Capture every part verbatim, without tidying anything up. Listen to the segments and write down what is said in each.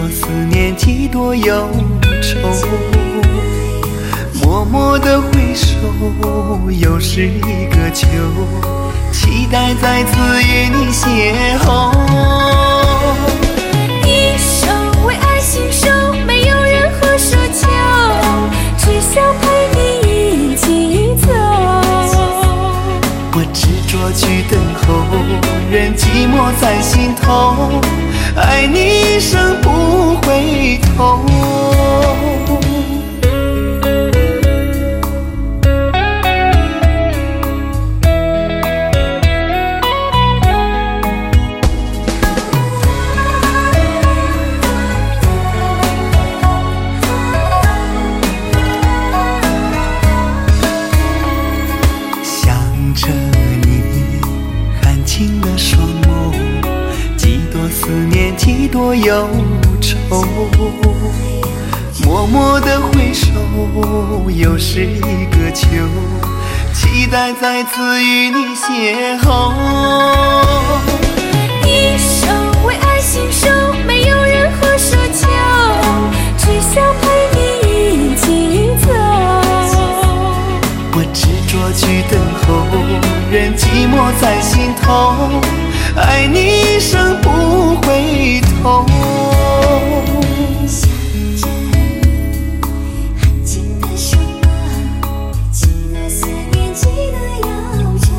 多思念，几多忧愁，默默的回首，又是一个秋，期待再次与你邂逅。 一生为爱心守，没有任何奢求，只想陪你一起走。 我执着去等候，任寂寞在心头，爱你一生不回头。清了双眸，几多思念，几多忧愁，默默的回首，又是一个秋，期待再次与你邂逅。 一生为爱心守，没有任何奢求，只想陪你一起走。 我执着去等候，任寂寞在心头，爱你一生不回头。 想着你含情的双眸，几多思念，几多忧愁，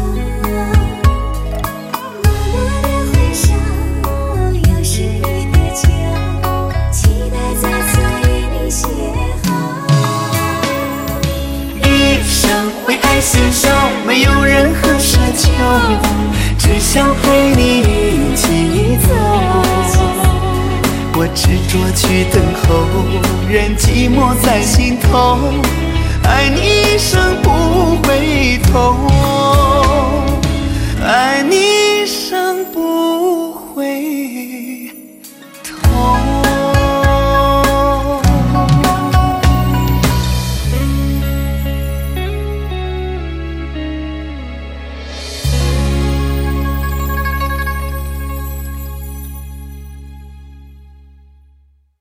默默的回首，又是一个秋，期待再次与你邂逅。 一生为爱心守，没有任何奢求，只想陪你一起走。我执着去等候，任寂寞在心头，爱你一生不回头，爱你一生不